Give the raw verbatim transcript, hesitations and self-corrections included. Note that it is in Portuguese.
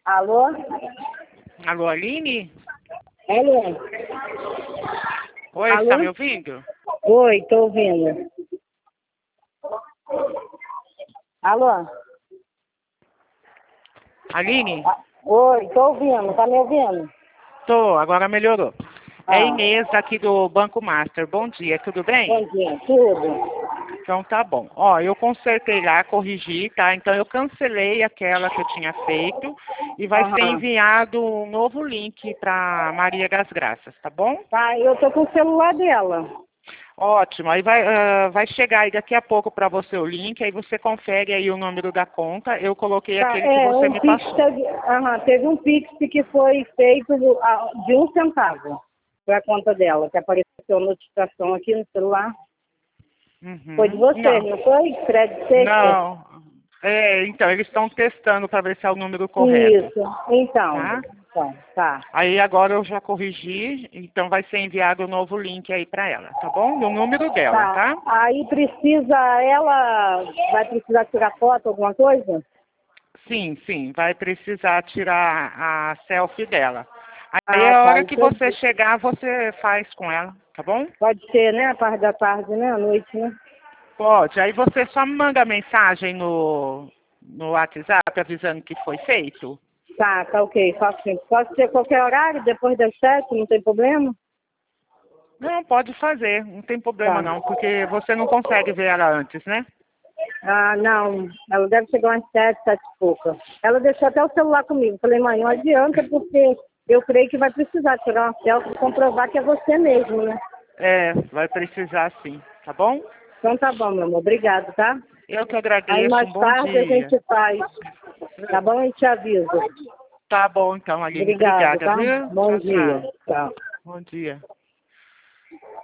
Alô? Alô, Aline? Alô? Oi, Alô? está me ouvindo? Oi, tô ouvindo. Alô? Aline? Ah, oi, tô ouvindo, tá me ouvindo? Tô, agora melhorou. É Ah, Inês aqui do Banco Master. Bom dia, tudo bem? bom dia, tudo? Então tá bom. Ó, eu consertei lá, corrigi, tá? Então eu cancelei aquela que eu tinha feito e vai ser Aham. enviado um novo link para Maria das Graças, tá bom? Tá, eu tô com o celular dela. Ótimo. Aí vai, ah, vai chegar aí daqui a pouco para você o link, aí você confere aí o número da conta. Eu coloquei Tá, aquele que é, você um me Pix passou. teve, aham, teve um Pix que foi feito do- ah, de um centavo para a conta dela, que apareceu notificação aqui no celular. Foi de Uhum. você, Não. não foi? Fred Sexta? Não. É, então, eles estão testando para ver se é o número correto, Isso. Então, tá? então, tá. Aí agora eu já corrigi, então vai ser enviado um novo link aí para ela, tá bom? No número dela, Tá. tá? Aí precisa, ela vai precisar tirar foto, alguma coisa? Sim, sim, vai precisar tirar a selfie dela. Aí Ah, a tá. hora que Então, você chegar, você faz com ela, tá bom? pode ser, né? A parte da tarde, né? À noite, né? Pode. Aí você só me manda mensagem no, no WhatsApp avisando que foi feito. Tá, tá ok. Faço sim. Pode ser qualquer horário, depois das sete, não tem problema? Não, pode fazer, não tem problema Tá. não, porque você não consegue ver ela antes, né? Ah, não. Ela deve chegar umas sete, sete e pouca. Ela deixou até o celular comigo. Falei, mãe, não adianta, porque eu creio que vai precisar tirar uma selfie e comprovar que é você mesmo, né? É, vai precisar sim, tá bom? Então tá bom, meu amor. Obrigado, tá? Eu que Aí agradeço, mais um bom tarde a dia. gente faz, tá bom? E te aviso. Tá bom então, Aline, Obrigado, obrigada, tá? viu? Bom Tchau, dia. tchau. Tchau. Bom dia.